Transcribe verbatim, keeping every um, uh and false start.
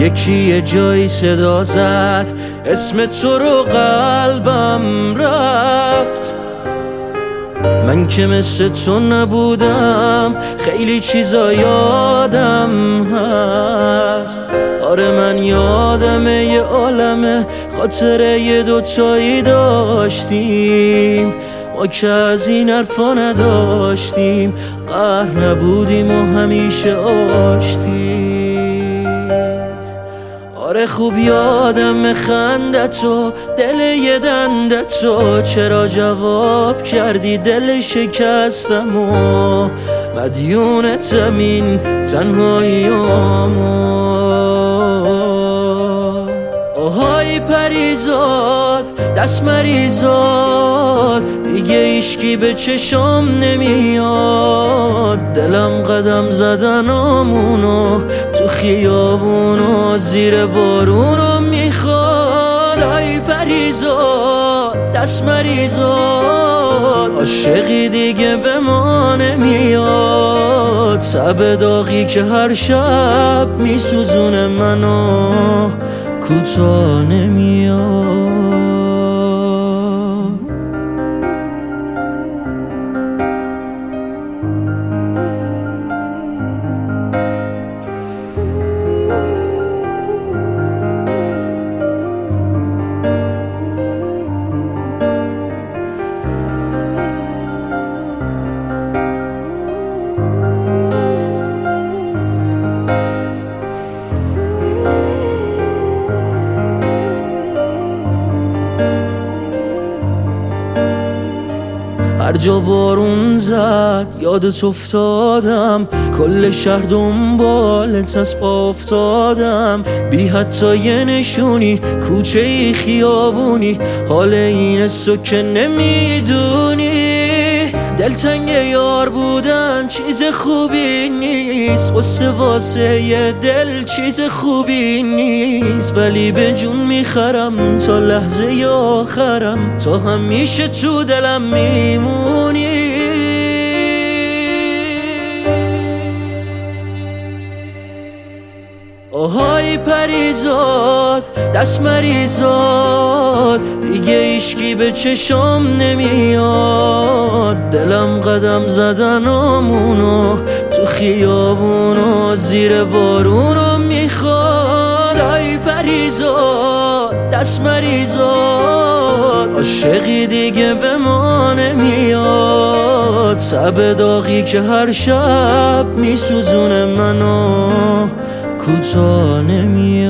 یکی یه جایی صدا زد اسم تو رو، قلبم رفت. من که مثل تو نبودم، خیلی چیزا یادم هست. آره من یادمه یه عالمه خاطره یه دوتایی داشتیم، ما که از این حرفا نداشتیم، قهر نبودیم و همیشه آشتیم. آره خوب یادم خندتو، دل یه دندتو، چرا جواب کردی دل شکستم و مدیونتم این تنهاییامو. آهای پریزاد دست مریزاد، دیگه ایشکی به چشم نمیاد. دلم قدم زدن آمونو تو خیابونو زیر بارونو میخواد. آی پریزاد دست مریزاد، عاشقی دیگه به ما نمیاد. تب داغی که هر شب میسوزونه منو کوتاه نمیاد. هر جا بارون زد یادت افتادم، کل شهر دنبالت از پا افتادم. بی حتی یه نشونی، کوچه ای خیابونی، حال این سو که نمیدونی. دلتنگ یار بودن چیز خوبی نیست، قصه واسه یه دل چیز خوبی نیست. ولی به جون میخرم تا لحظه آخرم، تا همیشه تو دلم میمونی. آهای پریزاد دست مریزاد، دیگه ایشکی به چشم نمیاد. دلم قدم زدن آمونو تو خیابونو زیر بارونو میخواد. آی پریزاد دست مریزاد، عاشقی دیگه به ما نمیاد. تب داغی که هر شب میسوزونه منو کوتاه نمیاد.